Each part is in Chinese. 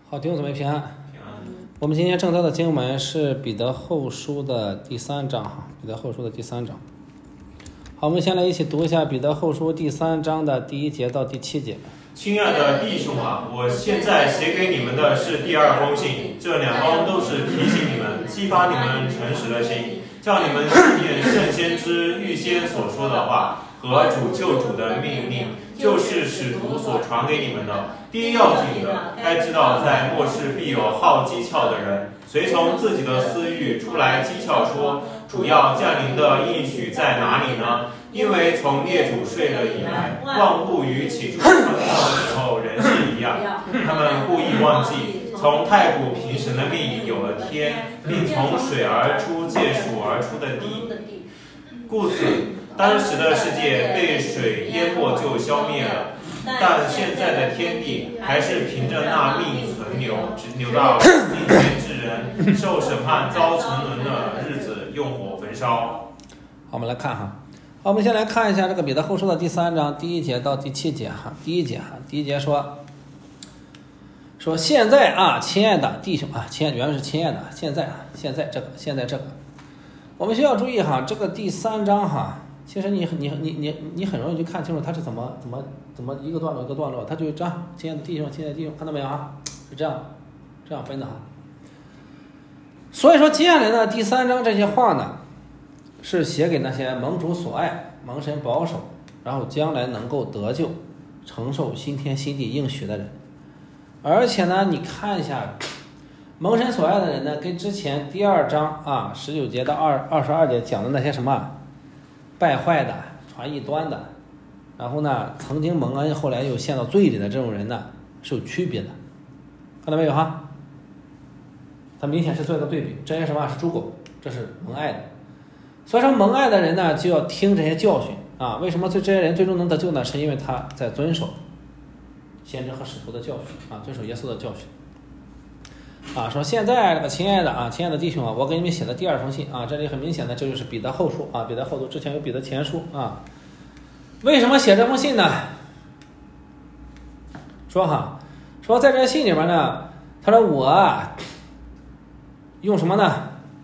好，弟兄姊妹平安。我们今天正道的经文是彼得后书的第3章哈，彼得后书的第3章。好，我们先来一起读一下彼得后书第3章的第1节到第7节。 亲爱的弟兄啊，我现在写给你们的是第2封信，这2封都是提醒你们、激发你们诚实的心，叫你们信念圣先知预先所说的话和主救主的命令，就是使徒所传给你们的。第一要紧的，该知道在末世必有好机巧的人，随从自己的私欲出来讥诮说，主要降临的应许在哪里呢？因为从列祖睡了以来，万物与起初创造的时候仍是一样。他们故意忘记，从太古平神的命有了天，并从水而出、借水而出的地。故此，当时的世界被水淹没就消灭了，但现在的天地还是凭着那命存留，直留到命天之人受审判遭沉沦的日子，用火焚烧。 好，我们来看哈。好，我们先来看一下这个彼得后书的第3章第1节到第7节哈。第一节说现在啊，亲爱的弟兄啊，原来是亲爱的，现在这个，我们需要注意哈，这个第3章哈，其实你很容易就看清楚它是怎么一个段落一个段落，它就这样，亲爱的弟兄，看到没有啊？是这样分的哈。所以说接下来呢，第3章这些话呢，是写给那些蒙主所爱、蒙神保守，然后将来能够得救、承受新天新地应许的人。而且呢，你看一下蒙神所爱的人呢，跟之前第2章啊19节到22节讲的那些什么败坏的、传异端的，然后呢曾经蒙恩后来又陷到罪里的这种人呢，是有区别的，看到没有哈？他明显是做一个对比，这些什么是猪狗，这是蒙爱的。所以说蒙爱的人呢，就要听这些教训啊。为什么这些人最终能得救呢？是因为他在遵守先知和使徒的教训啊，遵守耶稣的教训啊。说现在这个亲爱的弟兄啊，我给你们写的第2封信啊，这里很明显的这就是彼得后书啊，彼得后书之前有彼得前书啊。为什么写这封信呢？说在这信里面呢，他说我用什么呢？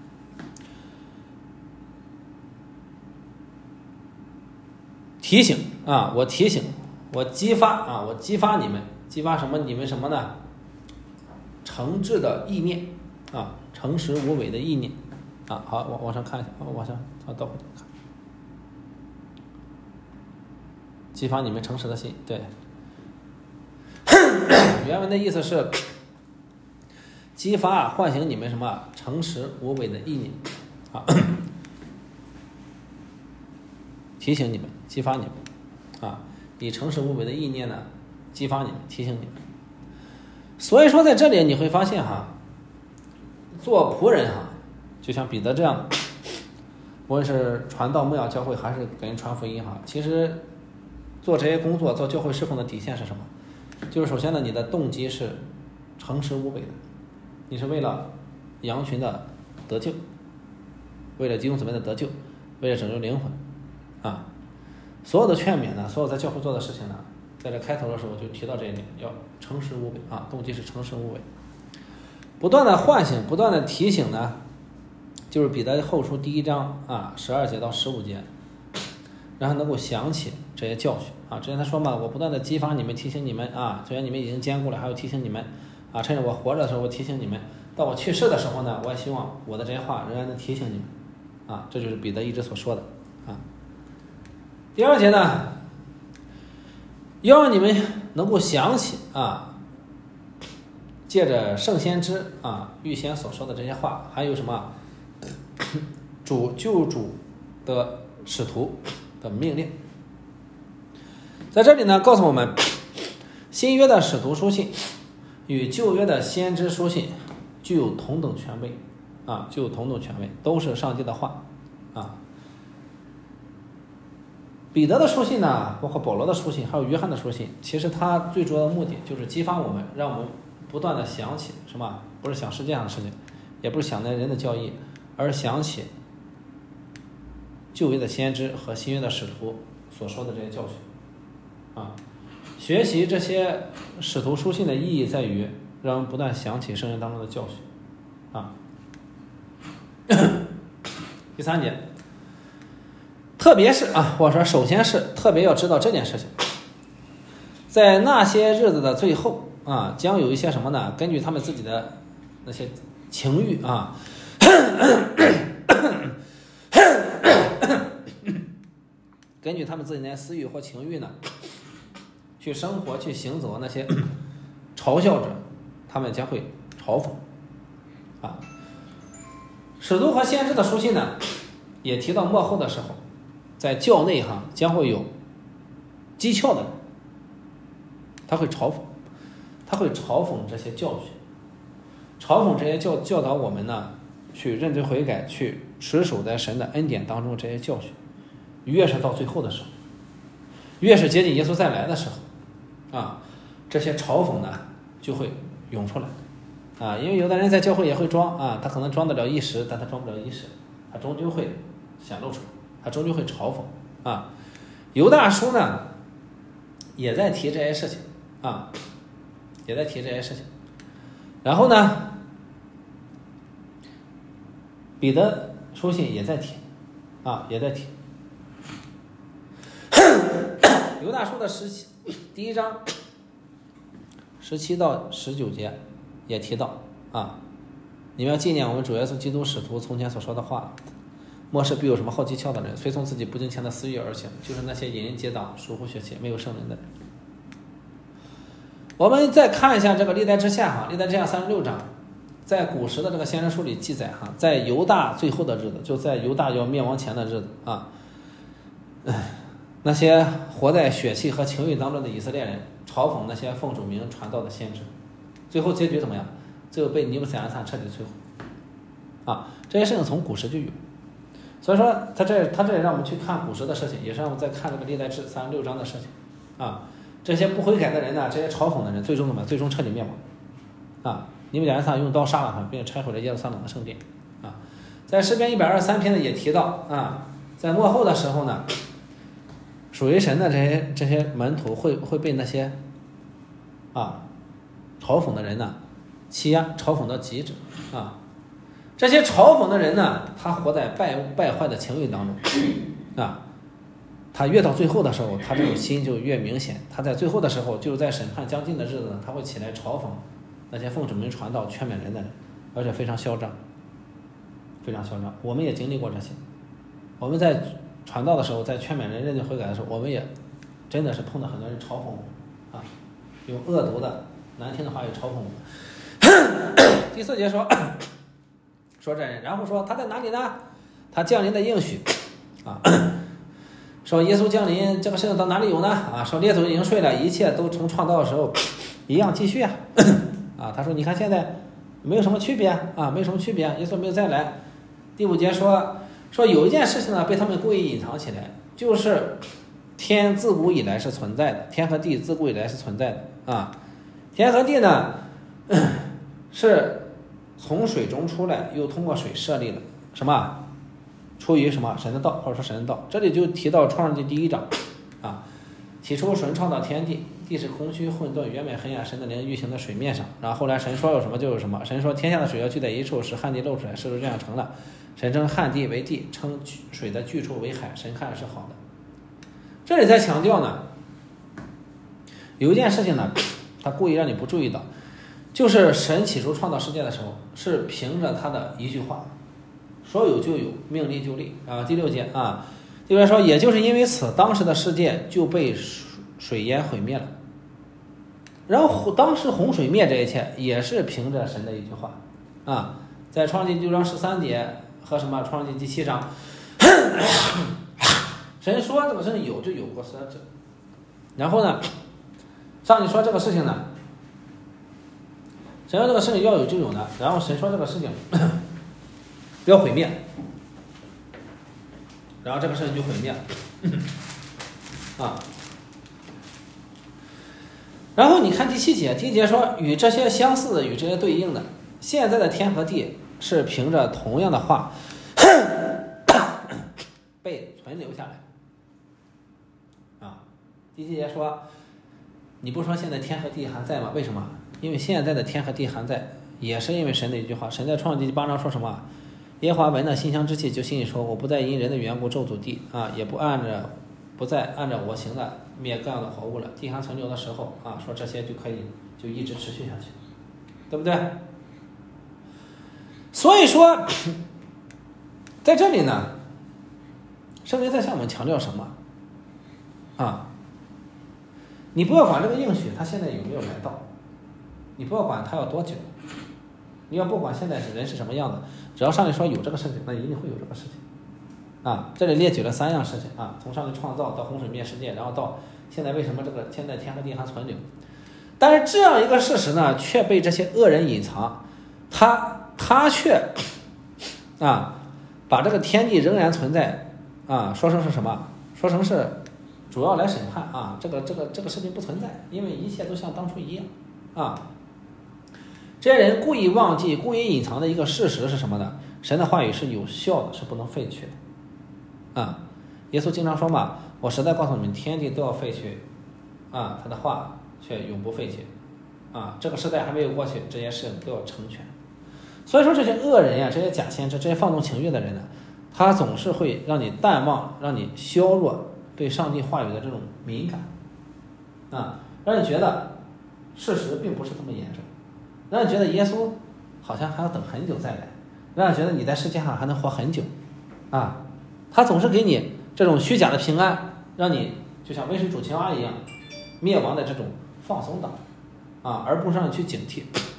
提醒啊，我激发你们，激发什么？你们什么呢？诚挚的意念啊，诚实无伪的意念啊。好，往上看一下，倒回头看，激发你们诚实的心。对，原文的意思是激发、唤醒你们什么？诚实无伪的意念啊。提醒你们，激发你们啊，以诚实无伪的意念呢，激发你们，提醒你们。所以说在这里你会发现哈，做仆人哈，就像彼得这样的，无论是传道牧养教会还是给人传福音哈，其实做这些工作，做教会侍奉的底线是什么？就是首先呢，你的动机是诚实无伪的，你是为了羊群的得救，为了弟兄姊妹的得救，为了拯救灵魂啊。所有的劝勉呢，所有在教会做的事情呢，在这开头的时候就提到这一点，要诚实无伪啊，动机是诚实无伪。不断的唤醒，不断的提醒呢，就是彼得后书第1章啊12节到15节，让他能够想起这些教训啊。之前他说嘛，我不断的激发你们，提醒你们啊，虽然你们已经坚固了，还要提醒你们啊，趁着我活着的时候我提醒你们，到我去世的时候呢，我也希望我的这些话仍然能提醒你们啊。这就是彼得一直所说的啊。第2节呢，要让你们能够想起啊，借着圣先知啊预先所说的这些话，还有什么救主的使徒的命令。在这里呢，告诉我们新约的使徒书信与旧约的先知书信具有同等权威啊，都是上帝的话啊。彼得的书信呢，包括保罗的书信，还有约翰的书信，其实它最主要的目的就是激发我们，让我们不断的想起什么？不是想世界上的事情，也不是想那人的教义，而想起旧约的先知和新约的使徒所说的这些教训啊。学习这些使徒书信的意义在于让我们不断想起圣经当中的教训啊。第3节，特别是啊，我说首先是特别要知道这件事情，在那些日子的最后啊，将有一些什么呢？根据他们自己的那些情欲啊，根据他们自己的私欲或情欲呢，去生活、去行走，那些嘲笑者，他们将会嘲讽啊。使徒和先知的书信呢，也提到末后的时候，在教内将会有讥诮的人，他会嘲讽这些教训，嘲讽这些教导我们呢，去认罪悔改，去持守在神的恩典当中这些教训。越是到最后的时候，越是接近耶稣再来的时候啊，这些嘲讽呢就会涌出来啊。因为有的人在教会也会装啊，他可能装得了一时，但他装不了一时，他终究会显露出来，他终究会嘲讽啊。犹大书呢也在提这些事情啊，也在提这些事情。然后呢，彼得书信也在提啊，也在提。犹大书的第1章17到19节也提到啊，你们要纪念我们主耶稣基督使徒从前所说的话，末世必有什么好讥诮的人，随从自己不敬虔的私欲而行，就是那些引人结党、疏忽血气、没有圣灵的人。我们再看一下这个历代志下历代志下36章，在古时的这个先知书里记载在犹大最后的日子，就在犹大要灭亡前的日子啊，那些活在血气和情欲当中的以色列人嘲讽那些奉主名传道的先知，最后结局怎么样？最后被尼布甲尼撒彻底摧毁啊！这些事情从古时就有，所以说他这里让我们去看古时的事情，也是让我们再看这个历代志36章的事情啊。这些不悔改的人呢，这些嘲讽的人，最终怎么样？最终彻底灭亡啊！尼布甲尼撒用刀杀了他，并且拆毁了耶路撒冷的圣殿啊。在诗篇123篇呢也提到啊，在末后的时候呢，属于神的这些门徒会被那些嘲讽的人呢欺压，嘲讽到极致啊。这些嘲讽的人呢，他活在败坏的情欲当中啊。他越到最后的时候，他这种心就越明显。他在最后的时候，就是在审判将近的日子呢，他会起来嘲讽那些奉主名传道、劝勉人的人，而且非常嚣张，非常嚣张。我们也经历过这些，我们在传道的时候，在劝勉人认罪悔改的时候，我们也真的是碰到很多人嘲讽我们啊，用恶毒的难听的话语嘲讽我们。第4节说这人，然后说他在哪里呢？他降临的应许啊，说耶稣降临这个事情到哪里有呢？啊，说列祖已经睡了，一切都从创造的时候一样继续啊。他说你看现在没有什么区别啊，没有什么区别，耶稣没有再来。第5节说有一件事情呢被他们故意隐藏起来，就是天自古以来是存在的，天和地自古以来是存在的啊。天和地呢是从水中出来，又通过水设立的什么？出于什么？神的道，或者说神的道。这里就提到创世纪第1章啊，起初神创造天地，地是空虚混沌，原本黑暗，神的灵运行在水面上。然后后来神说有什么就有什么，神说天下的水要聚在一处，使旱地露出来，事就这样成了。神称旱地为地，称水的聚处为海，神看是好的。这里在强调呢，有一件事情呢，他故意让你不注意到，就是神起初创造世界的时候，是凭着他的一句话，说有就有，命立就立啊。第6节啊，这边说，也就是因为此，当时的世界就被水淹毁灭了。然后当时洪水灭这一切，也是凭着神的一句话啊，在创世纪6章13节和什么创世纪第7章，神说这个事情有就有过设置，然后呢，上帝说这个事情呢，神说这个事情要有就有呢，然后神说这个事情不要毁灭，然后这个事情就毁灭了啊。然后你看第7节，第1节说与这些相似的，与这些对应的，现在的天和地是凭着同样的话被存留下来啊。第7节说，你不说现在天和地还在吗？为什么？ 因为现在的天和地还在，也是因为神的一句话。神在创世纪第8章说什么？耶和华闻了馨香之气，就心里说：我不再因人的缘故咒诅地啊，也不再按照我行的灭各样的活物了。地还存留的时候啊，说这些就可以就一直持续下去，对不对？所以说，在这里呢，圣经在向我们强调什么啊？你不要管这个应许它现在有没有来到，你不要管它要多久，你要不管现在人是什么样的，只要上帝说有这个事情，那一定会有这个事情啊。这里列举了3样事情啊，从上帝创造到洪水灭世界，然后到现在为什么这个现在天和地还存留。但是这样一个事实呢，却被这些恶人隐藏，他却把这个天地仍然存在说成是什么？说成是主要来审判啊，这个事情不存在，因为一切都像当初一样啊。这些人故意忘记、故意隐藏的一个事实是什么呢？神的话语是有效的，是不能废去的啊。耶稣经常说嘛，我实在告诉你们，天地都要废去啊，他的话却永不废去啊。这个时代还没有过去，这些事都要成全。所以说这些恶人呀，这些假先知，这些放纵情欲的人呢，他总是会让你淡忘，让你削弱对上帝话语的这种敏感啊，让你觉得事实并不是这么严重，让你觉得耶稣好像还要等很久再来，让你觉得你在世界上还能活很久啊。他总是给你这种虚假的平安，让你就像温水煮青蛙一样灭亡的这种放松的啊，而不是让你去警惕。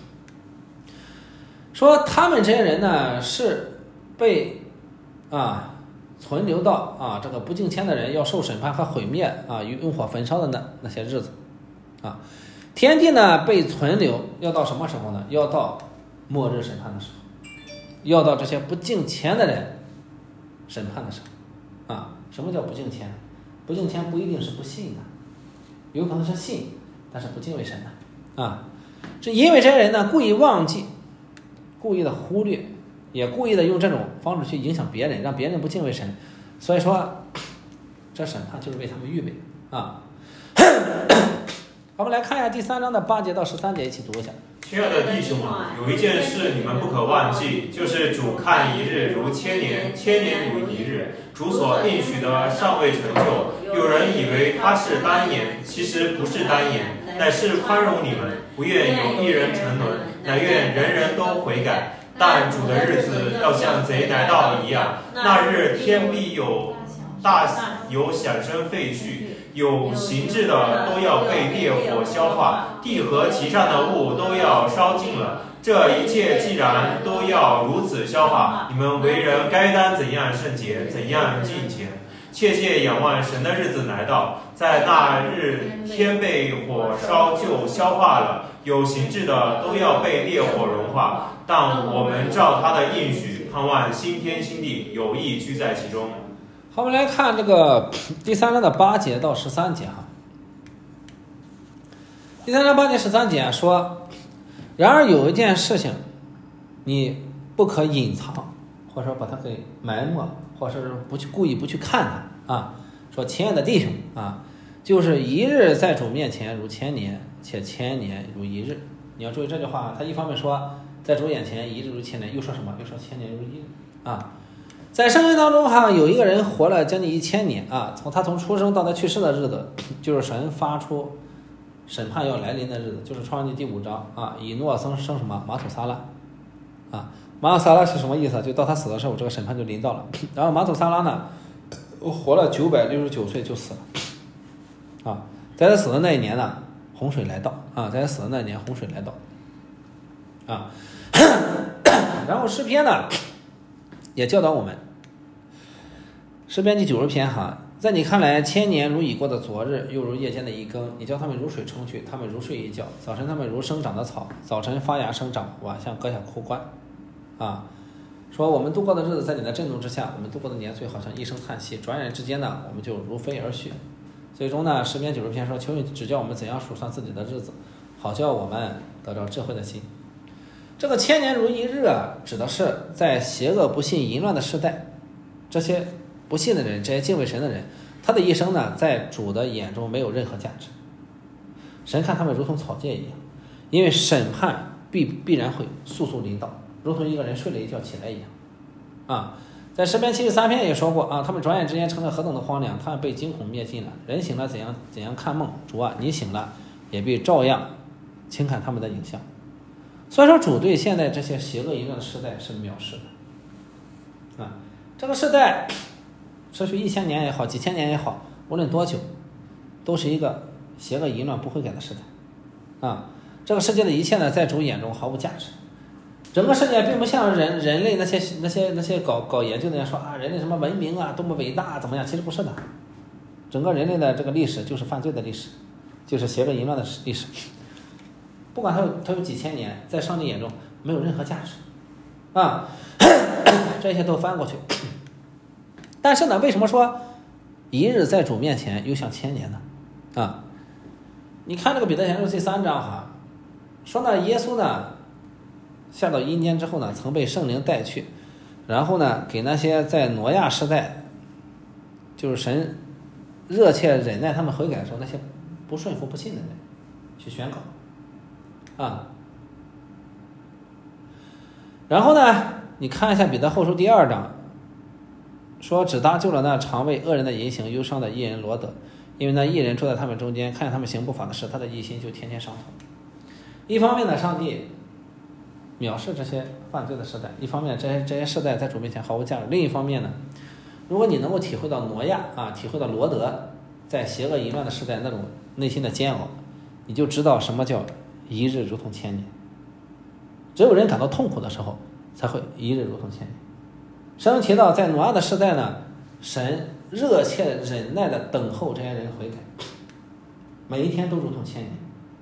说他们这些人呢，是被存留到这个不敬虔的人要受审判和毁灭用火焚烧的那些日子啊。天地呢被存留要到什么时候呢？要到末日审判的时候，要到这些不敬虔的人审判的时候啊。什么叫不敬虔？不敬虔不一定是不信的，有可能是信，但是不敬畏神的啊。这因为这些人呢故意忘记，故意的忽略，也故意的用这种方式去影响别人，让别人不敬畏神，所以说这审判就是为他们预备啊。我们来看一下第3章的8节到13节，一起读一下。 亲爱的弟兄们，有一件事你们不可忘记，就是主看一日如千年，千年如一日。主所应许的尚未成就，有人以为他是单言，其实不是单言，乃是宽容你们，不愿有一人沉沦，乃愿人人都悔改。但主的日子要像贼来到一样，那日天必有响声废去，有形质的都要被烈火消化，地和其上的物都要烧尽了。这一切既然都要如此消化，你们为人该当怎样圣洁，怎样敬虔，切切仰望神的日子来到，在那日天被火烧就消化了，有形质的都要被烈火融化。但我们照他的应许，盼望新天新地，有意居在其中。 好，我们来看这个第3章的8节到13节哈。第3章8节13节说，然而有一件事情你不可隐藏，或者说把它给埋没，或者是故意不去看它啊。说亲爱的弟兄啊，就是一日在主面前如千年，且千年如一日。你要注意这句话，他一方面说在主眼前一日如千年，又说什么？又说千年如一日啊。在圣经当中有一个人活了将近1000年啊，从出生到他去世的日子，就是神发出审判要来临的日子，就是创世纪第5章啊。以诺生什么？马土撒拉啊。马土撒拉是什么意思？就到他死的时候，这个审判就临到了。然后马土撒拉呢，活了969岁就死了啊。在他死的那一年呢，洪水来到啊，在他死的那一年洪水来到啊。然后诗篇呢也教导我们，诗篇第90篇在你看来，千年如已过的昨日，又如夜间的一更。你叫他们如水冲去，他们如睡一觉。早晨他们如生长的草，早晨发芽生长，晚上割下枯干啊。说我们度过的日子在你的震动之下，我们度过的年岁好像一声叹息，转眼之间呢，我们就如飞而去。最终呢，诗篇90篇说，求你指教我们怎样数算自己的日子，好叫我们得着智慧的心。这个千年如一日指的是在邪恶不信淫乱的时代，这些不信的人，这些敬畏神的人，他的一生呢，在主的眼中没有任何价值。神看他们如同草芥一样， 因为审判必然会速速临到，如同一个人睡了一觉起来一样。啊，在诗篇73篇也说过啊，他们转眼之间成了何等的荒凉，他们被惊恐灭尽了。人醒了怎样看梦？主啊，你醒了也必照样轻看他们的影像。所以说，主对现在这些邪恶淫乱的时代是藐视的。啊，这个时代持续1000年也好，几千年也好，无论多久，都是一个邪恶淫乱不悔改的时代。啊，这个世界的一切呢，在主眼中毫无价值。整个世界并不像人类那些搞研究的人说啊，人类什么文明啊，多么伟大怎么样？其实不是的。整个人类的这个历史就是犯罪的历史，就是邪恶淫乱的历史。不管它有几千年，在上帝眼中没有任何价值啊，这些都翻过去。但是呢，为什么说一日在主面前又像千年呢？啊，你看这个彼得前书第3章哈，说呢，耶稣呢下到阴间之后呢，曾被圣灵带去，然后呢给那些在挪亚时代，就是神热切忍耐他们悔改的时候，那些不顺服不信的人去宣告啊。然后呢，你看一下彼得后书第2章，说只搭救了那常为恶人的淫行忧伤的义人罗德，因为那义人住在他们中间，看见他们行不法的事，他的义心就天天伤痛。一方面呢，上帝藐视这些犯罪的时代，一方面这些世代在主面前毫无价值。另一方面呢，如果你能够体会到挪亚啊，体会到罗德在邪恶淫乱的时代那种内心的煎熬，你就知道什么叫一日如同千年。只有人感到痛苦的时候，才会一日如同千年。圣经提到，在挪亚的时代呢，神热切忍耐的等候这些人悔改，每一天都如同千年，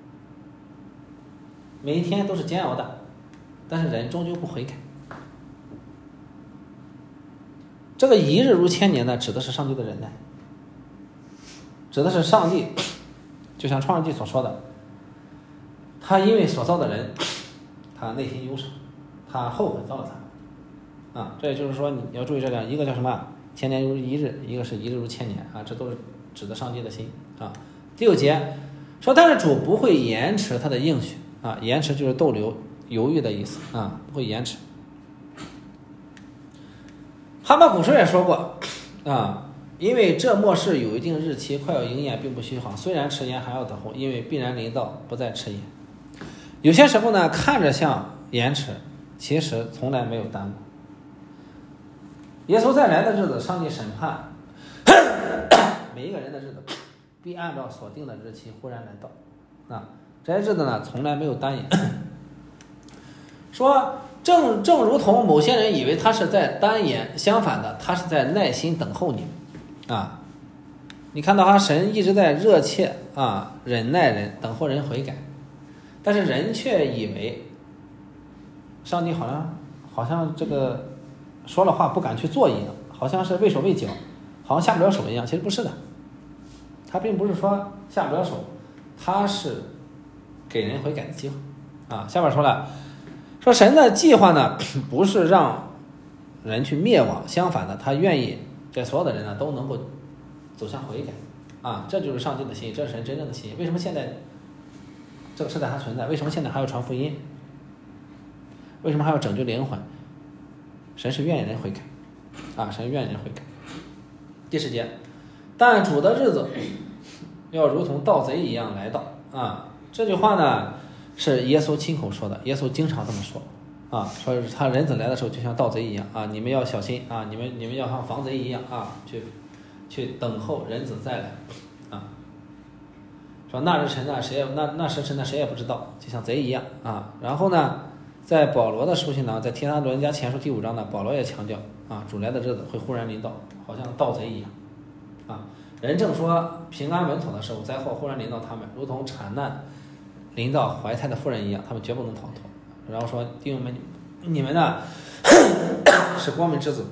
每一天都是煎熬的，但是人终究不悔改。这个一日如千年呢，指的是上帝的忍耐，指的是上帝，就像创世纪所说的，他因为所造的人，他内心忧伤，他后悔造了他啊。这也就是说，你要注意这两，一个叫什么？千年如一日，一个是一日如千年啊，这都是指的上帝的心啊。第6节说，但是主不会延迟他的应许啊，延迟就是逗留、犹豫的意思啊，不会延迟。哈巴谷书也说过啊，因为这末世有一定日期，快要应验，并不虚晃，虽然迟延，还要等候，因为必然临到，不再迟延。有些时候呢，看着像延迟，其实从来没有耽误。耶稣再来的日子，上帝审判每一个人的日子，必按照所定的日期忽然来到啊。这些日子呢，从来没有耽延。说正如同某些人以为他是在耽延，相反的，他是在耐心等候你们啊。你看到神一直在热切啊忍耐人，等候人悔改，但是人却以为上帝好像这个说了话不敢去做一样，好像是畏手畏脚，好像下不了手一样。其实不是的，他并不是说下不了手，他是给人悔改的机会啊。下边说了，说神的计划呢，不是让人去灭亡，相反的，他愿意这所有的人呢都能够走向悔改啊，这就是上帝的心意，这是神真正的心意。为什么现在这个时代还存在？为什么现在还要传福音？为什么还要拯救灵魂？神是愿意人悔改啊，神愿意人悔改。第10节，但主的日子要如同盗贼一样来到啊。这句话呢是耶稣亲口说的，耶稣经常这么说啊，说他人子来的时候就像盗贼一样啊，你们要小心啊，你们要像防贼一样啊，去等候人子再来啊。说那时辰呢，那时辰呢，谁也不知道，就像贼一样啊。然后呢，在保罗的书信呢，在提撒罗尼迦前书第5章呢，保罗也强调啊，主来的日子会忽然临到，好像盗贼一样啊。人正说平安稳妥的时候，灾祸忽然临到他们，如同产难临到怀胎的妇人一样，他们绝不能逃脱。然后说弟兄们，你们呢是光明之子，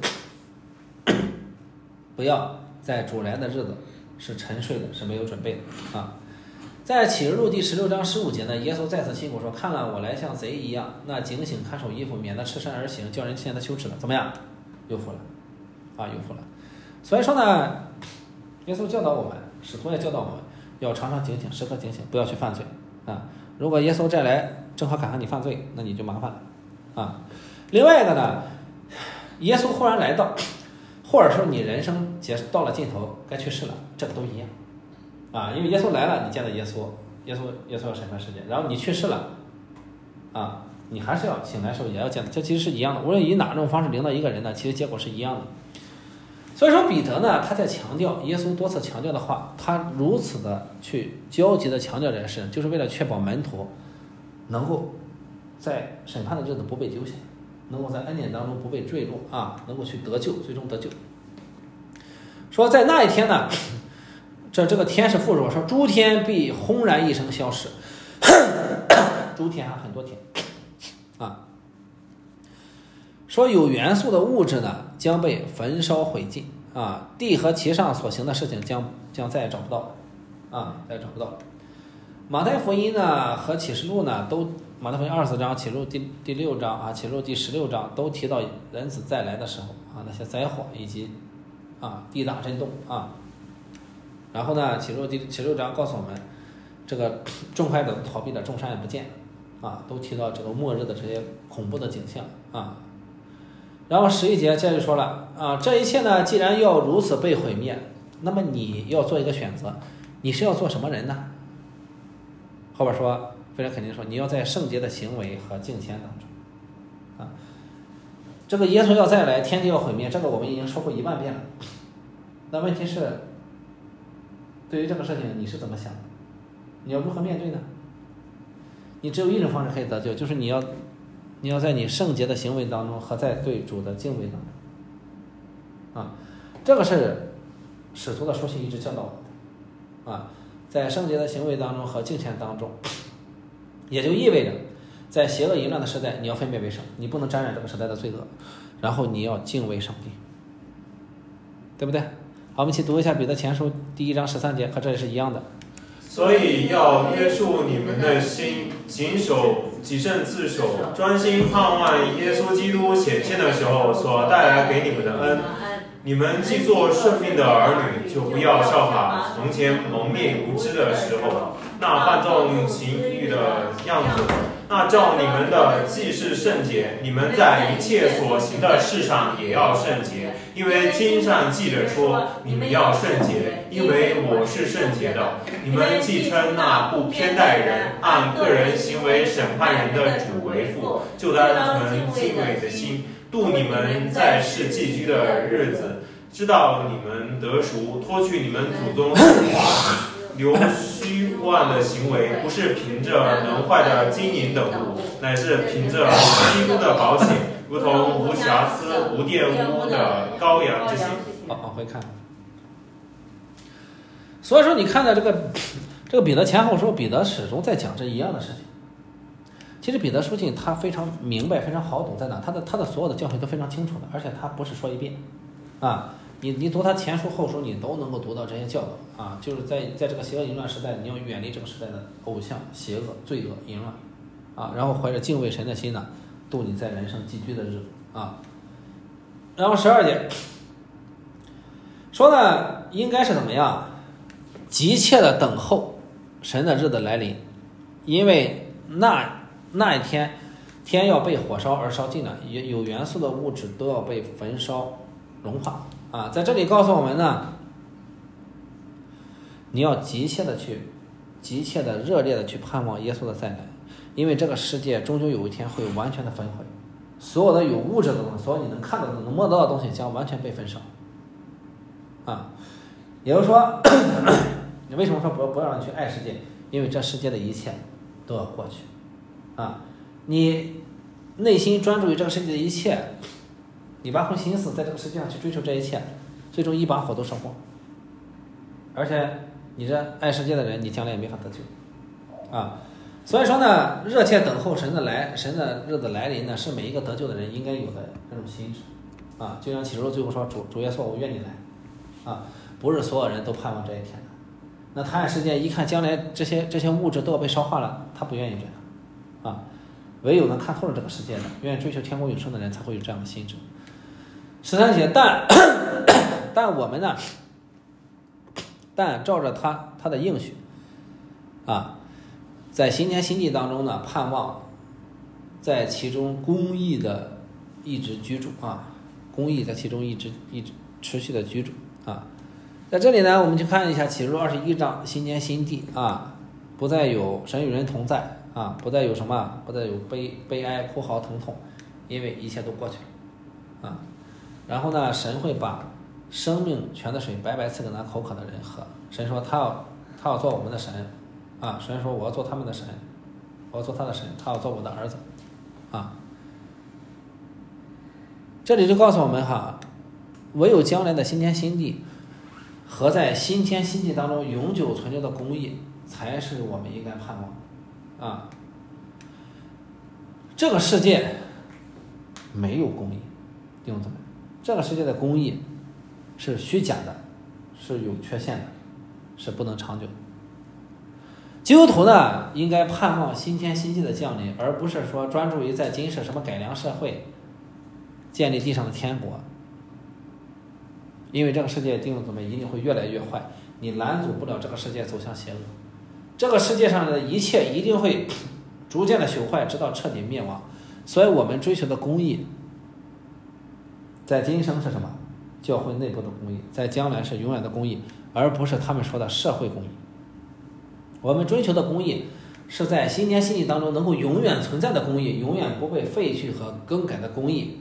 不要在主来的日子是沉睡的，是没有准备的啊。在启示录第16章15节呢，耶稣再次亲口说，看了我来像贼一样，那警醒看守衣服，免得赤身而行，叫人现在羞耻了，怎么样？有福了啊，有福了。所以说呢，耶稣教导我们，使徒也教导我们，要常常警醒，时刻警醒，不要去犯罪啊。 如果耶稣再来正好赶上你犯罪，那你就麻烦了啊。另外一个呢，耶稣忽然来到，或者说你人生到了尽头该去世了，这个都一样啊。因为耶稣来了，你见到耶稣要审判世界，然后你去世了啊，你还是要醒来的时候也要见到，这其实是一样的。无论以哪种方式领到一个人呢，其实结果是一样的。所以说彼得呢，他在强调耶稣多次强调的话，他如此的去焦急的强调这件事，就是为了确保门徒能够在审判的日子不被丢下，能够在恩典当中不被坠落啊，能够去得救，最终得救。说在那一天呢，这个天使复说，说诸天必轰然一声消失，诸天啊，很多天啊。说有元素的物质呢将被焚烧毁尽啊，地和其上所行的事情将再也找不到啊，再也找不到。马太福音呢和启示录呢都，马太福音24章，启示录第6章啊，启示录第16章都提到人子再来的时候啊，那些灾祸以及啊地大震动啊。然后呢，启示录第16章告诉我们，这个众快的逃避了，众山也不见啊，都提到这个末日的这些恐怖的景象啊。然后11节接着说了啊，这一切呢，既然要如此被毁灭，那么你要做一个选择，你是要做什么人呢？后边说非常肯定说，你要在圣洁的行为和敬虔当中啊。这个耶稣要再来，天地要毁灭，这个我们已经说过1万遍了。那问题是，对于这个事情你是怎么想的？你要如何面对呢？你只有一种方式可以得救，就是你要在你圣洁的行为当中和在对主的敬畏当中啊，这个是使徒的书信一直教导我们的啊，在圣洁的行为当中和敬虔当中，也就意味着在邪恶淫乱的时代，你要分别为圣，你不能沾染这个时代的罪恶，然后你要敬畏上帝，对不对？好，我们一起读一下彼得前书第1章13节，和这里是一样的。 所以要约束你们的心，谨慎自守，专心盼望耶稣基督显现的时候所带来给你们的恩。你们既做顺命的儿女，就不要效法从前蒙昧无知的时候那放纵情欲的样子。那照你们的既是圣洁，你们在一切所行的事上也要圣洁，因为经上记着说，你们要圣洁，因为我是圣洁的。你们既称那不偏待人、按个人行为审判人的主为父，就当存敬畏的心度你们在世寄居的日子，知道你们得赎，脱去你们祖宗流虚妄的行为，不是凭着能坏的金银等物，乃是凭着基督的宝血，如同无瑕疵、无玷污的羔羊之心。 往回看。所以说，你看到这个彼得前后说，彼得始终在讲这一样的事情。其实彼得书信他非常明白，非常好懂，在哪？他的所有的教训都非常清楚的，而且他不是说一遍啊。你读他前书后书，你都能够读到这些教导啊，就是在这个邪恶淫乱时代，你要远离这个时代的偶像、邪恶、罪恶、淫乱啊，然后怀着敬畏神的心呢，度你在人生寄居的日子啊。然后12节说呢，应该是怎么样？急切的等候神的日子来临，因为那一天天要被火烧而烧尽了，有元素的物质都要被焚烧融化啊。在这里告诉我们呢，你要急切的热烈的去盼望耶稣的再来，因为这个世界终究有一天会完全的焚毁，所有的有物质的东西，所有你能看到的能摸得到的东西将完全被焚烧啊。也就是说你为什么说不要让你去爱世界？因为这世界的一切都要过去啊！你内心专注于这个世界的一切，你把空心思在这个世界上去追求这一切，最终一把火都烧光。而且你这爱世界的人，你将来也没法得救啊！所以说呢，热切等候神的日子来临呢，是每一个得救的人应该有的这种心智啊！就像启示录最后说，主耶稣，我愿你来啊！不是所有人都盼望这一天的。那他爱世界，一看将来这些物质都要被烧化了，他不愿意这样啊。唯有能看透了这个世界的，愿意追求天国永生的人，才会有这样的心智。13节，但我们呢，但照着他的应许啊， 在新天新地当中呢，盼望在其中公义的一直居住啊，公义在其中一直持续的居住啊。在这里呢，我们去看一下启示录21章，新天新地啊，不再有神与人同在啊，不再有什么，不再有悲哀、哭嚎、疼痛，因为一切都过去了啊。然后呢，神会把生命泉的水白白赐给那口渴的人喝。神说他要做我们的神啊，神说我要做他们的神，我要做他的神，他要做我的儿子啊。这里就告诉我们哈，唯有将来的新天新地和在新天新地当中永久存留的公义，才是我们应该盼望啊。这个世界没有公义，弟兄姊妹，这个世界的公义是虚假的，是有缺陷的，是不能长久的。基督徒呢，应该盼望新天新地的降临，而不是说专注于在今世什么改良社会，建立地上的天国。因为这个世界弟兄姊妹一定会越来越坏，你拦阻不了这个世界走向邪恶。这个世界上的一切一定会逐渐的朽坏，直到彻底灭亡。所以我们追求的公义，在今生是什么？教会内部的公义，在将来是永远的公义，而不是他们说的社会公义。我们追求的公义是在新天新地当中能够永远存在的公义，永远不被废去和更改的公义。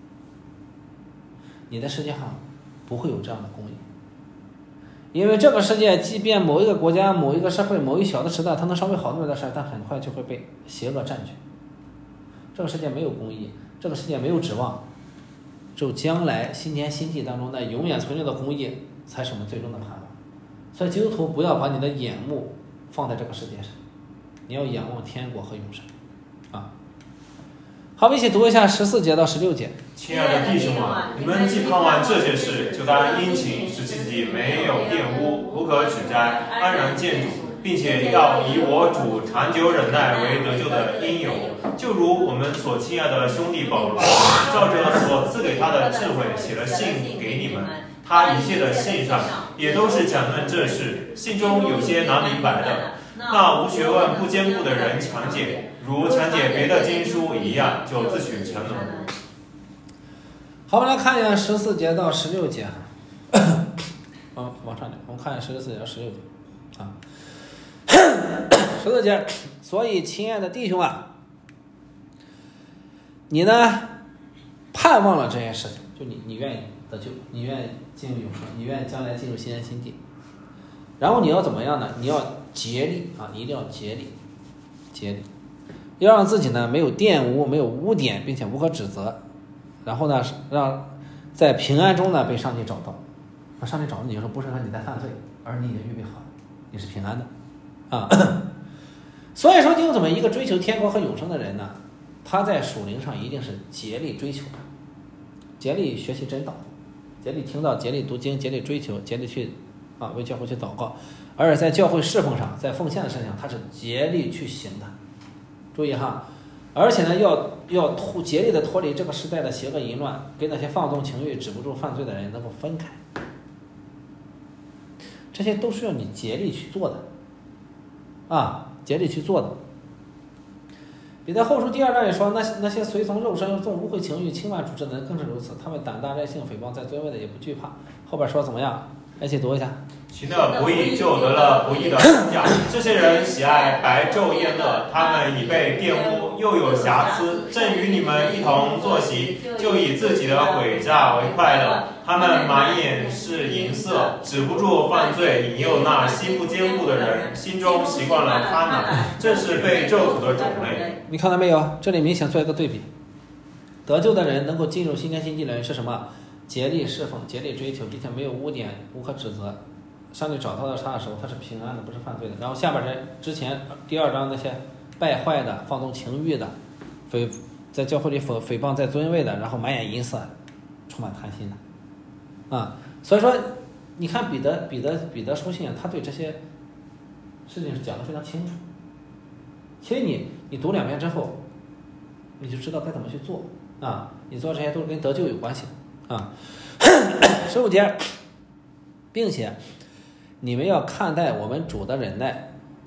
你的世界上不会有这样的公义，因为这个世界即便某一个国家、某一个社会、某一小的时代它能稍微好那么的事，但很快就会被邪恶占据。这个世界没有公义，这个世界没有指望，只有将来新天新地当中那永远存留的公义才是我们最终的盼望。所以基督徒不要把你的眼目放在这个世界上，你要仰望天国和永生啊。好，我们一起读一下14节到16节。 亲爱的弟兄啊，你们既盼望这些事，就当殷勤，使自己没有玷污，不可指摘，安然见主，并且要以我主长久忍耐为得救的因由。就如我们所亲爱的兄弟保罗，照着所赐给他的智慧写了信给你们。他一切的信上也都是讲论这事，信中有些难明白的，那无学问不坚固的人强解，如强解别的经书一样，就自取沉沦。 好，我们来看一下14节到16节往上点，我们看14节到16节啊。14节，所以亲爱的弟兄啊，你呢盼望了这件事情，就你愿意得救，你愿意进入永生，你愿意将来进入新天新地，然后你要怎么样呢？你要竭力啊，你一定要竭力，要让自己呢没有玷污，没有污点，并且无可指责。然后呢，让在平安中呢被上帝找到。那上帝找到你的时候，不是说你在犯罪，而是你已经预备好了，你是平安的啊。所以说，弟兄姊妹，一个追求天国和永生的人呢，他在属灵上一定是竭力追求的，竭力学习真道，竭力听到，竭力读经，竭力追求，竭力去为教会去祷告。而在教会侍奉上，在奉献的事情上，他是竭力去行的。注意哈，而且呢，要竭力的脱离这个时代的邪恶淫乱，跟那些放纵情欲、止不住犯罪的人能够分开。这些都是要你竭力去做的，竭力去做的。彼得后书第2章也说，那些随从肉身、纵污秽情欲、轻慢主治的人更是如此，他们胆大任性、诽谤在尊位的也不惧怕。后边说怎么样？一起读一下。 行的不义就得了不义的工价。这些人喜爱白昼宴乐，他们已被玷污，又有瑕疵，正与你们一同坐席，就以自己的诡诈为快乐。他们满眼是淫色，止不住犯罪，引诱那心不坚固的人，心中习惯了贪婪，这是被咒诅的种类。 你看到没有？这里明显做一个对比。得救的人能够进入新天新地的人是什么？竭力侍奉，竭力追求，并且没有污点，无可指责。上帝找到了他的时候，他是平安的，不是犯罪的。然后下边之前第2章那些败坏的、放纵情欲的、在教会里诽谤在尊位的，然后满眼淫色，充满贪心的，所以说你看彼得书信，他对这些事情是讲得非常清楚。其实你读2遍之后，你就知道该怎么去做你做这些都是跟得救有关系的15节，并且你们要看待我们主的忍耐，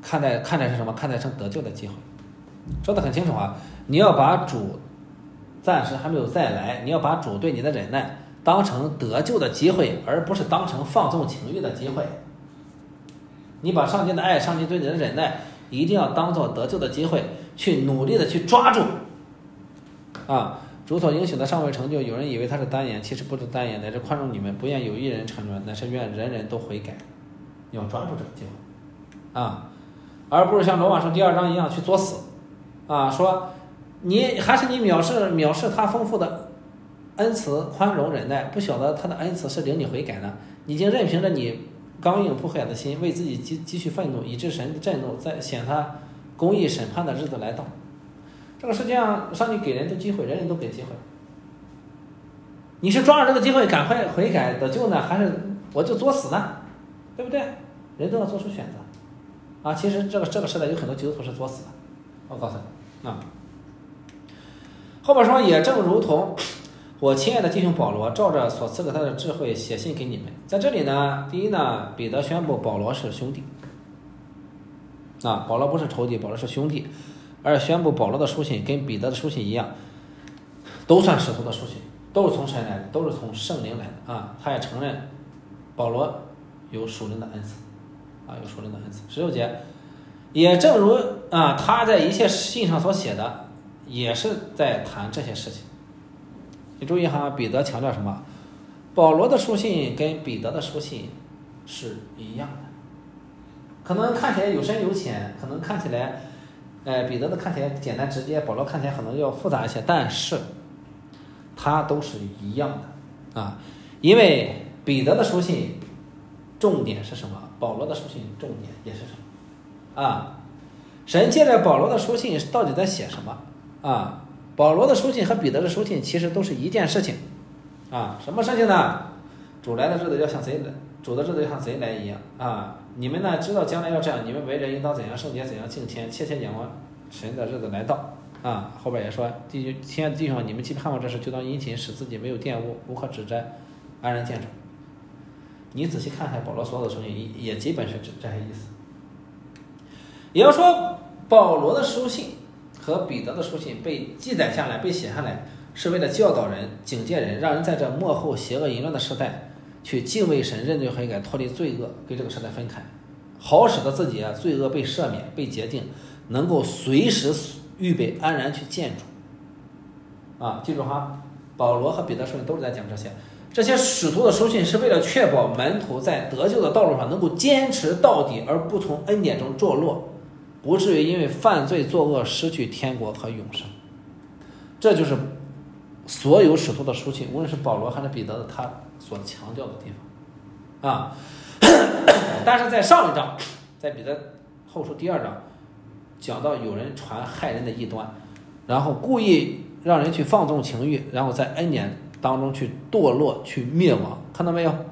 看待是什么？看待成得救的机会。说得很清楚啊，你要把主暂时还没有再来，你要把主对你的忍耐当成得救的机会，而不是当成放纵情欲的机会。你把上帝的爱，上帝对你的忍耐一定要当做得救的机会，去努力的去抓住啊！主所应许的尚未成就，有人以为他是单言，其实不是单言，乃是宽容你们，不愿有一人沉沦，乃是愿人人都悔改。你要抓住这个机会啊，而不是像罗马书第2章一样去作死啊，说你还是你藐视他丰富的恩慈、宽容、忍耐，不晓得他的恩慈是领你悔改的，你已经任凭着你刚硬不悔改的心，为自己积蓄愤怒，以致神的震怒，在显他公义审判的日子来到。这个世界上，上帝给人的机会，人人都给机会。你是抓住这个机会赶快悔改得救呢，还是我就作死呢？对不对？人都要做出选择啊！其实这个时代有很多基督徒是作死的，我告诉你啊。后边说，也正如同我亲爱的弟兄保罗照着所赐给他的智慧写信给你们。在这里呢，第一呢，彼得宣布保罗是兄弟啊，保罗不是仇敌，保罗是兄弟，而宣布保罗的书信跟彼得的书信一样，都算使徒的书信，都是从神来的，都是从圣灵来的啊。他也承认保罗有属灵的恩赐啊，有属灵的恩赐。16节，也正如啊他在一切信上所写的，也是在谈这些事情。你注意哈，彼得强调什么？保罗的书信跟彼得的书信是一样的，可能看起来有深有浅，可能看起来，彼得的看起来简单直接，保罗看起来可能要复杂一些，但是它都是一样的啊。因为彼得的书信重点是什么？保罗的书信重点也是什么？啊，神借着保罗的书信到底在写什么？啊？保罗的书信和彼得的书信其实都是一件事情啊，什么事情呢？主来的日子要像贼来，主的日子要像贼来一样啊！你们呢知道将来要这样，你们为人应当怎样圣洁，怎样敬虔，切切仰望神的日子来到啊！后边也说，亲爱的弟兄，你们既盼望这事，就当殷勤，使自己没有玷污，无可指摘，安然见主。你仔细看看保罗所有的书信，也基本是这些意思。也要说保罗的书信和彼得的书信被记载下来，被写下来，是为了教导人、警戒人，让人在这末后邪恶淫乱的时代去敬畏神、认罪悔改，脱离罪恶，跟这个时代分开，好使得自己罪恶被赦免、被洁净，能够随时预备安然去见主。啊，记住哈，保罗和彼得书信都是在讲这些使徒的书信是为了确保门徒在得救的道路上能够坚持到底，而不从恩典中堕落，不至于因为犯罪作恶失去天国和永生。这就是所有使徒的书信，无论是保罗还是彼得的，他所强调的地方啊。但是在上一章，在彼得后书第2章讲到有人传害人的异端，然后故意让人去放纵情欲，然后在恩典当中去堕落，去灭亡，看到没有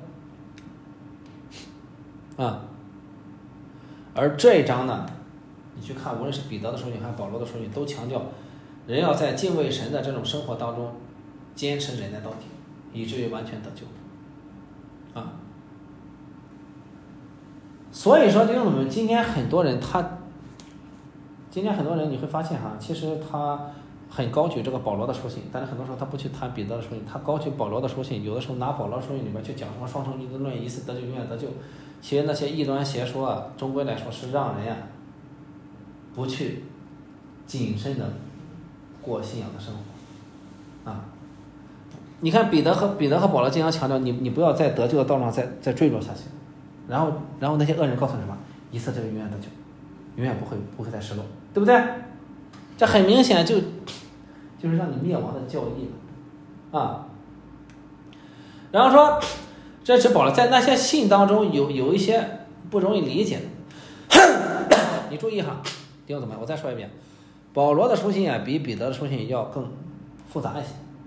啊？而这一章呢，你去看，无论是彼得的书信还是保罗的书信，都强调人要在敬畏神的这种生活当中坚持忍耐到底，以至于完全得救啊。所以说弟兄们，今天很多人你会发现哈，其实他很高举这个保罗的书信，但是很多时候他不去谈彼得的书信，他高举保罗的书信，有的时候拿保罗的书信里边去讲什么双重义论，一次得救永远得救。其实那些异端邪说啊，终归来说是让人不去谨慎的过信仰的生活啊。你看彼得和保罗经常强调你不要在得救的道路上再坠落下去，然后那些恶人告诉你什么？一次得救永远得救，永远不会再失落，对不对？这很明显就是让你灭亡的教义啊。然后说，这指保罗在那些信当中有一些不容易理解的，你注意哈，弟兄姊妹，我再说一遍，保罗的书信比彼得的书信要更复杂一些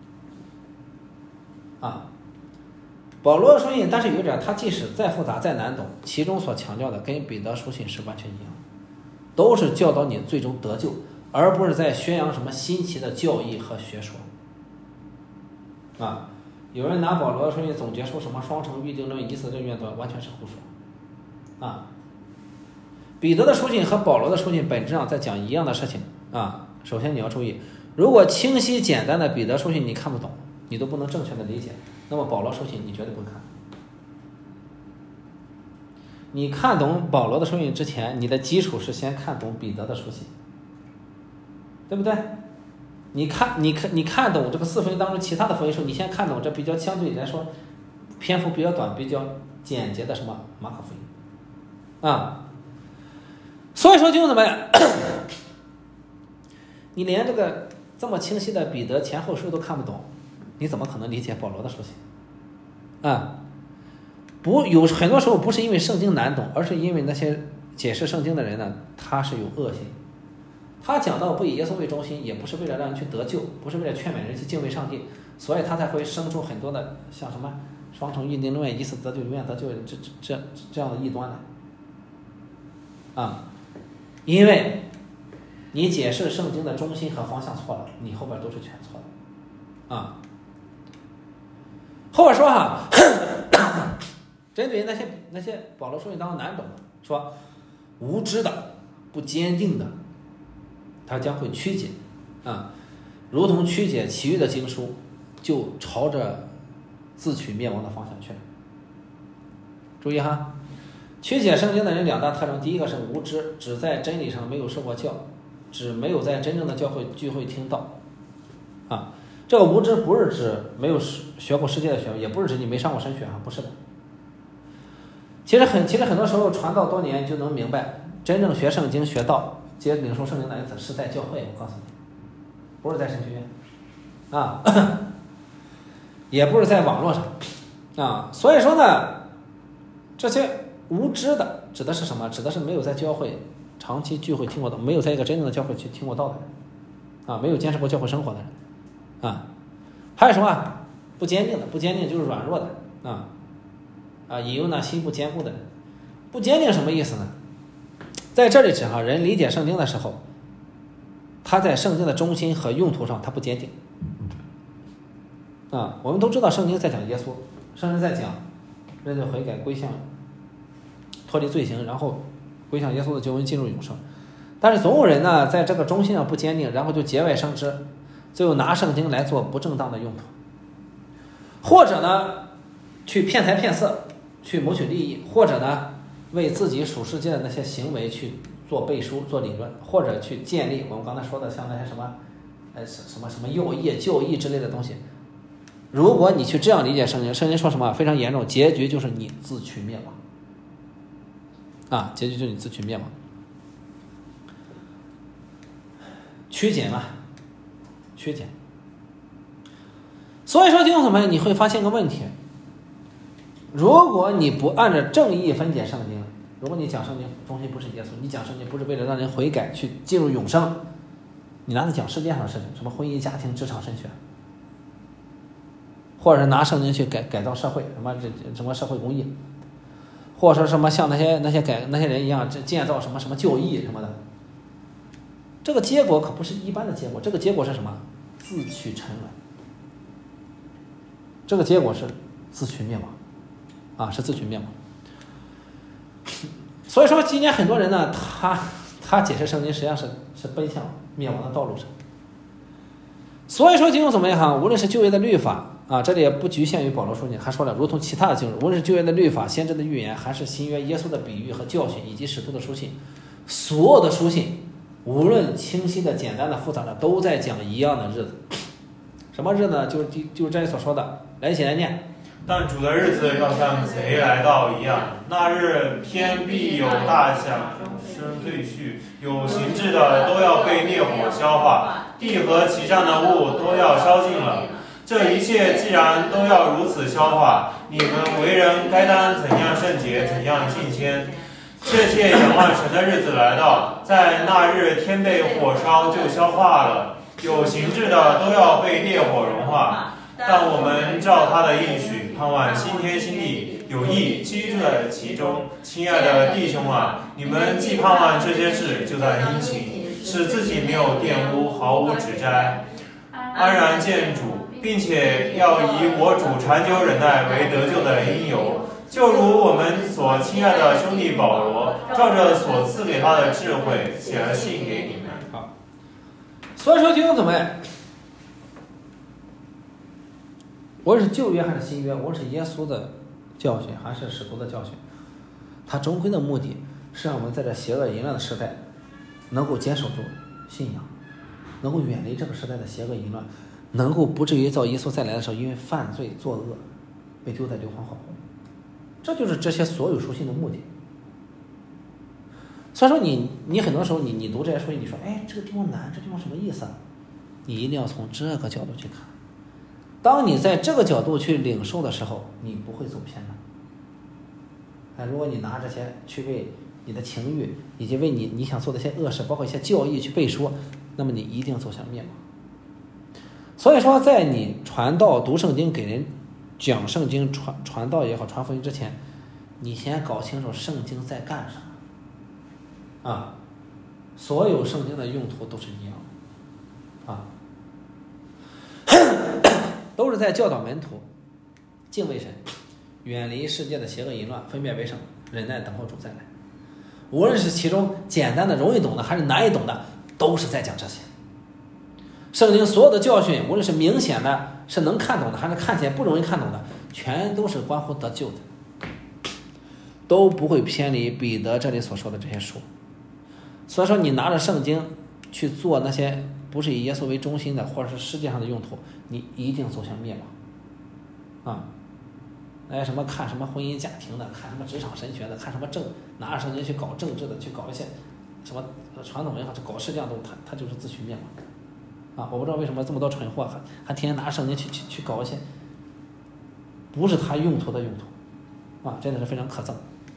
啊。保罗的书信，但是有一点，它即使再复杂再难懂，其中所强调的跟彼得书信是完全一样的，都是教导你最终得救，而不是在宣扬什么新奇的教义和学说啊。有人拿保罗的书信总结出什么双重预定论、以色列论断，完全是胡说啊。 彼得的书信和保罗的书信本质上在讲一样的事情啊。首先你要注意，如果清晰简单的彼得书信你看不懂，你都不能正确的理解，那么保罗书信你绝对不会看。你看懂保罗的书信之前，你的基础是先看懂彼得的书信，对不对？你看懂这个4福音当中其他的福音书，你先看懂这比较相对来说篇幅比较短、比较简洁的什么马可福音啊。所以说弟兄姊妹，你连这个这么清晰的彼得前后书都看不懂，你怎么可能理解保罗的书信啊？不，有很多时候不是因为圣经难懂，而是因为那些解释圣经的人呢，他是有恶心。他讲到不以耶稣为中心，也不是为了让人去得救，不是为了劝勉人去敬畏上帝，所以他才会生出很多的像什么双重预定论、一次得救永远得救这样的异端来啊。因为你解释圣经的中心和方向错了，你后边都是全错的啊。后边说哈，针对那些保罗书信当中难懂的，说无知的、不坚定的，他将会曲解啊，如同曲解其余的经书，就朝着自取灭亡的方向去了。注意哈，曲解圣经的人2大特征，第一个是无知，只在真理上没有受过教，只没有在真正的教会聚会听到啊。这个无知不是指没有学过世界的学问，也不是指你没上过神学啊，不是的。其实很多时候传道多年就能明白，真正学圣经学道接领受圣经的人是在教会，我告诉你，不是在神学院啊，也不是在网络上啊。所以说呢，这些无知的指的是什么？指的是没有在教会长期聚会听过道，没有在一个真正的教会去听过道的人啊，没有坚持过教会生活的人啊。还有什么不坚定的？不坚定就是软弱的啊，引诱那心不坚固的人。不坚定什么意思呢？在这里指哈，人理解圣经的时候，他在圣经的中心和用途上他不坚定啊。我们都知道圣经在讲耶稣，圣经在讲认罪悔改归向脱离罪行，然后归向耶稣的救恩进入永生。但是总有人呢在这个中心上不坚定，然后就节外生枝，最后拿圣经来做不正当的用途，或者呢去骗财骗色，去谋取利益，或者呢为自己属世界的那些行为去做背书、做理论，或者去建立我们刚才说的像那些什么右翼、旧义之类的东西。如果你去这样理解圣经，圣经说什么非常严重，结局就是你自取灭亡啊！结局就是你自取灭亡。曲解嘛，曲解。所以说弟兄姊妹，你会发现个问题，如果你不按照正义分解圣经，如果你讲圣经中心不是耶稣，你讲圣经不是为了让人悔改去进入永生，你拿着讲世界上的事情，什么婚姻家庭职场神学，或者是拿圣经去改造社会，什么社会公益，或者说什么像那些人一样建造什么旧义什么的，这个结果可不是一般的结果，这个结果是什么？自取沉沦，这个结果是自取灭亡啊，是自取灭亡。所以说今天很多人呢，他解释圣经实际上是奔向灭亡的道路上。所以说经文怎么样？无论是旧约的律法啊，这里也不局限于保罗书信，还说了如同其他的经文，无论是旧约的律法、先知的预言，还是新约耶稣的比喻和教训，以及使徒的书信，所有的书信无论清晰的、简单的、复杂的，都在讲一样的日子。什么日子呢？就是这里所说的，来一起来念。 但主的日子要像贼来到一样，那日天必有大响声废去，有形质的都要被烈火消化，地和其上的物都要烧尽了。这一切既然都要如此消化，你们为人该当怎样圣洁，怎样敬谦。切切仰望神的日子来到，在那日天被火烧就消化了，有形质的都要被烈火融化。但我们照他的应许，盼望新天新地，有义居住在其中。亲爱的弟兄啊，你们既盼望这些事，就在殷勤，使自己没有玷污，毫无指摘，安然见主， 并且要以我主长久忍耐为得救的因由。就如我们所亲爱的兄弟保罗，照着所赐给他的智慧，写了信给你们。 好，所以说弟兄姊妹，无论是旧约还是新约，无论是耶稣的教训还是使徒的教训，它终归的目的是让我们在这邪恶淫乱的时代能够坚守住信仰，能够远离这个时代的邪恶淫乱，能够不至于到耶稣再来的时候因为犯罪作恶被丢在硫磺火湖。这就是这些所有书信的目的。所以说你很多时候你读这些书信，你说哎这个地方难，这地方什么意思啊？你一定要从这个角度去看。当你在这个角度去领受的时候，你不会走偏的。如果你拿这些去为你的情欲以及为你想做的一些恶事，包括一些教义去背书，那么你一定走向灭亡。所以说在你传道读圣经给人讲圣经传道也好传福音之前，你先搞清楚圣经在干什么啊！所有圣经的用途都是一样的啊，都是在教导门徒敬畏神，远离世界的邪恶淫乱，分别为圣，忍耐等候主再来。无论是其中简单的容易懂的还是难以懂的，都是在讲这些。圣经所有的教训，无论是明显的是能看懂的还是看起来不容易看懂的，全都是关乎得救的，都不会偏离彼得这里所说的这些书。所以说你拿着圣经去做那些不是以耶稣为中心的或者是世界上的用途，你一定走向灭亡啊！什么看什么婚姻家庭的，看什么职场神学的，看什么拿着圣经去搞政治的，去搞一些什么传统文化，去搞世界上的，他就是自取灭亡啊！我不知道为什么这么多蠢货还天天拿着圣经去搞一些不是他用途的用途啊，真的是非常可憎。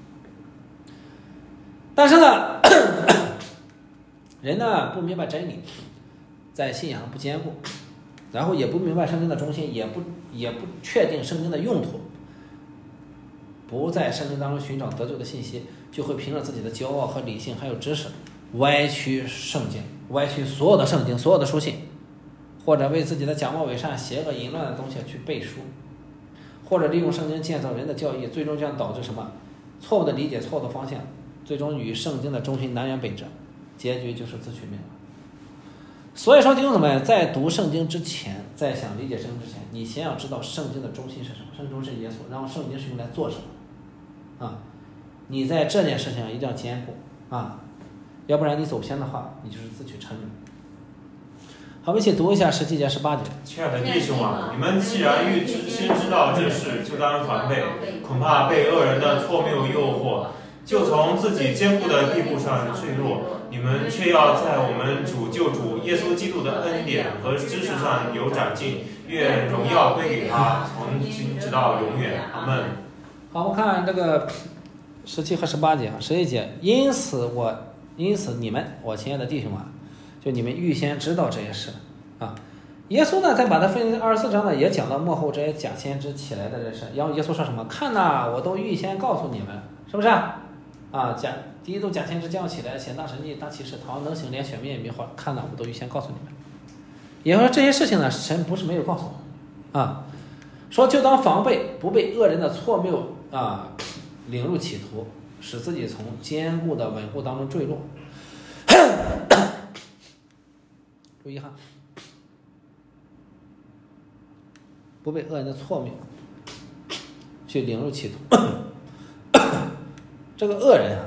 但是呢人呢不明白真理，在信仰不坚固，然后也不明白圣经的中心，也不确定圣经的用途，不在圣经当中寻找得救的信息，就会凭着自己的骄傲和理性还有知识歪曲圣经，歪曲所有的圣经所有的书信，或者为自己的假冒伪善邪恶淫乱的东西去背书，或者利用圣经建造人的教义，最终将导致什么错误的理解错误的方向，最终与圣经的中心南辕北辙，结局就是自取灭亡。所以说弟兄姊妹，在读圣经之前，在想理解圣经之前，你先要知道圣经的中心是什么，圣经中心是耶稣，然后圣经是用来做什么啊？你在这件事情上一定要坚固啊，要不然你走偏的话，你就是自取沉沦。好，我们一起读一下17节18节。 亲爱的弟兄啊，你们既然先知道这事，就当防备，恐怕被恶人的错谬诱惑，就从自己坚固的地步上坠落。你们却要在我们主救主耶稣基督的恩典和知识上有长进，愿荣耀归给他，从今直到永远。阿们。 好，我们看这个17和18节啊，11节，因此你们，我亲爱的弟兄啊，就你们预先知道这些事啊。耶稣呢，在把它分24章呢，也讲到幕后这些假先知起来的这事。然后耶稣说什么？看呐，我都预先告诉你们，是不是啊？第一都假先知将要起来，显大神迹，大启示，倘能行，连血面也迷惑。看呐，我都预先告诉你们。也就是说这些事情呢，神不是没有告诉我啊，说就当防备，不被恶人的错谬领入歧途，使自己从坚固的稳固当中坠落。注意哈，不被恶人的错谬去领入歧途。这个恶人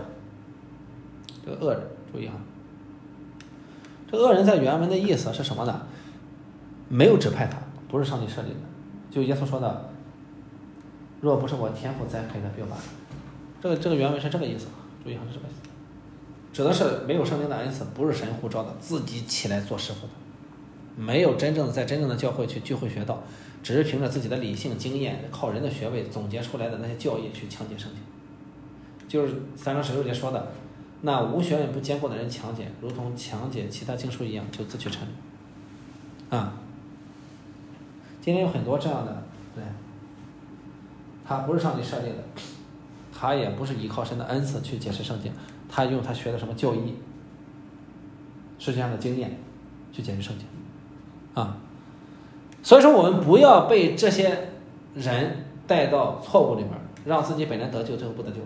注意哈，这个恶人在原文的意思是什么呢？没有指派他，不是上帝设立的。就耶稣说的，若不是我天父栽培的，必有把他。这个原文是这个意思，注意哈，是这个意思，指的是没有圣灵的恩赐，不是神呼召的，自己起来做师傅的，没有在真正的教会去聚会学道，只是凭着自己的理性经验，靠人的学位总结出来的那些教义去强解圣经。就是3章16节说的，那无学问不坚固的人强解，如同强解其他经书一样，就自取沉沦啊。今天有很多这样的人，他不是上帝设立的，他也不是依靠神的恩赐去解释圣经，他用他学的什么教义、世界上的经验去解释圣经啊。 所以说我们不要被这些人带到错误里面，让自己本来得救最后不得救。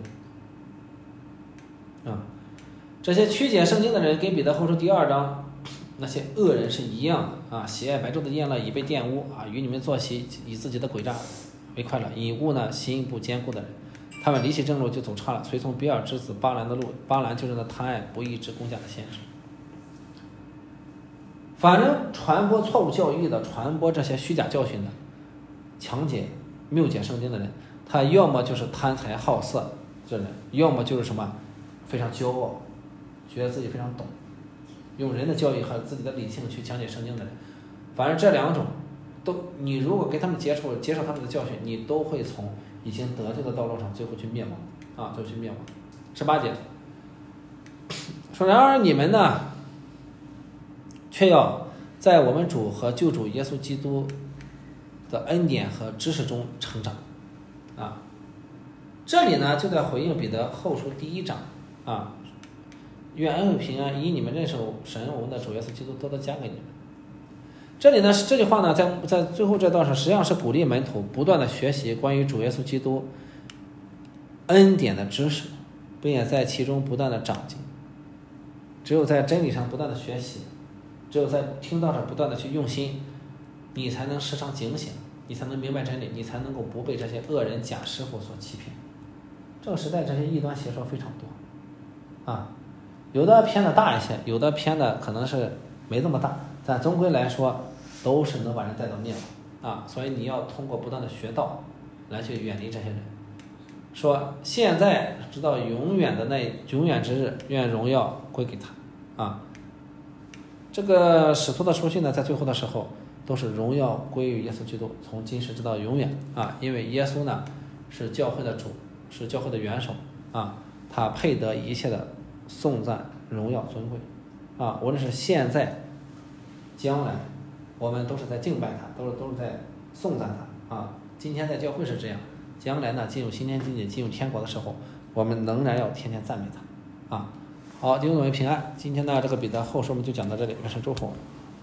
这些曲解圣经的人跟彼得后书第2章那些恶人是一样的喜爱白昼的宴乐，已被玷污与你们坐席，以自己的诡诈为快乐，以误呢心不坚固的人。他们离弃正路就走差了，随从比尔之子巴兰的路。巴兰就是那贪爱不义之公家的先知。反正传播错误教义的，传播这些虚假教训的，强解谬解圣经的人，他要么就是贪财好色这人，要么就是什么非常骄傲，觉得自己非常懂，用人的教育和自己的理性去讲解圣经的人。反正这两种都，你如果跟他们接受他们的教训，你都会从已经得救的道路上最后去灭亡最后去灭亡。18节说，然而你们呢，却要在我们主和救主耶稣基督的恩典和知识中成长这里呢就在回应彼得后书第1章愿恩惠平安以你们认识神我们的主耶稣基督多多加给你们。这里呢这句话呢在最后这段上实际上是鼓励门徒不断的学习关于主耶稣基督恩典的知识，并且在其中不断的长进。只有在真理上不断的学习，只有在听道上不断的去用心，你才能时常警醒，你才能明白真理，你才能够不被这些恶人假师傅所欺骗。这个时代这些异端邪说非常多有的偏的大一些，有的偏的可能是没这么大，但总归来说都是能把人带到灭亡所以你要通过不断的学道来去远离这些人。说现在直到永远之日，愿荣耀归给他这个使徒的书信呢，在最后的时候都是荣耀归于耶稣基督，从今世直到永远因为耶稣呢是教会的主，是教会的元首他配得一切的颂赞荣耀尊贵无论是现在将来，我们都是在敬拜他，都是在颂赞他今天在教会是这样，将来呢进入新天境界，进入天国的时候，我们仍然要天天赞美他好，弟兄姊妹平安。今天呢这个彼得后书我们就讲到这里，愿神祝福我们。